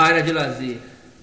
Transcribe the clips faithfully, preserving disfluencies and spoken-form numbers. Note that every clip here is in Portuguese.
área de lazer.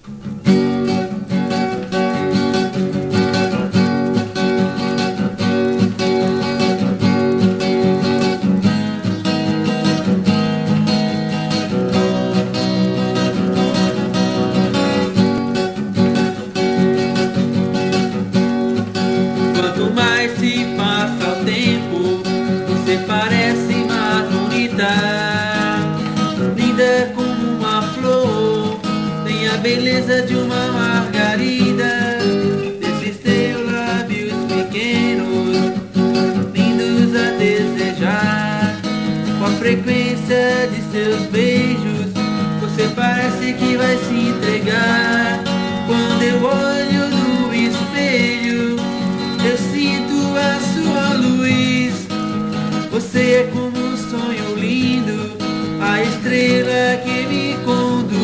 Quanto mais se passa o tempo, você parece mais bonita, linda como uma flor, tem a beleza de uma margarida. Desses teus lábios pequenos, lindos a desejar, com a frequência de seus beijos, você parece que vai se entregar. Quando eu olho no espelho, eu sinto a sua luz. Você é como um sonho lindo, a estrela que me conduz.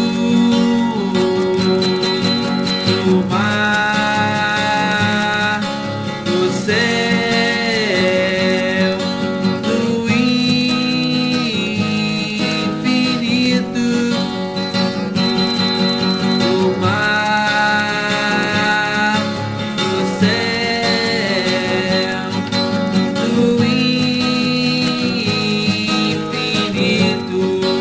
No mar, no céu, no infinito. No mar, no céu, no infinito.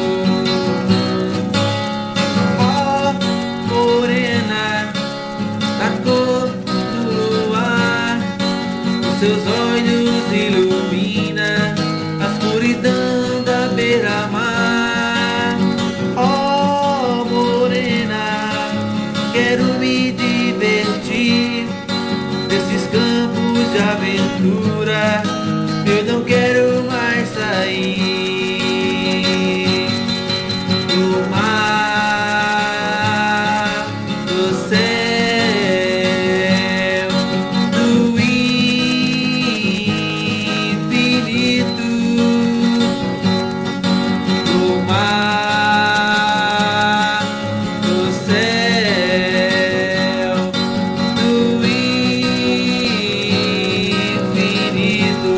Ó morena, da cor do luar, os seus olhos ilumina a escuridão da beira-mar. Ó morena, quero me divertir nesses campos de aventura, eu não quero mais sair. No mar, no céu, no infinito. No mar, no céu, no infinito.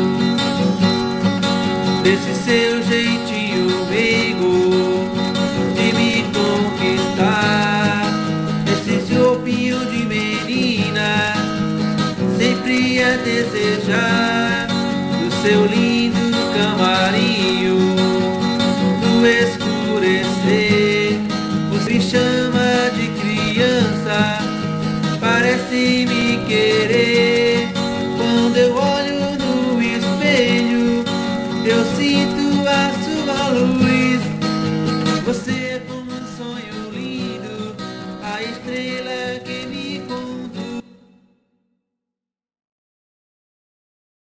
Desse seu jeitinho meigo de me conquistar, esse jopinho de menina, sempre a desejar, do seu lindo camarinho, no escurecer, você me chama de criança, parece me querer. Quando eu olho no espelho, eu sinto a sua luz. Você é como um sonho lindo, a estrela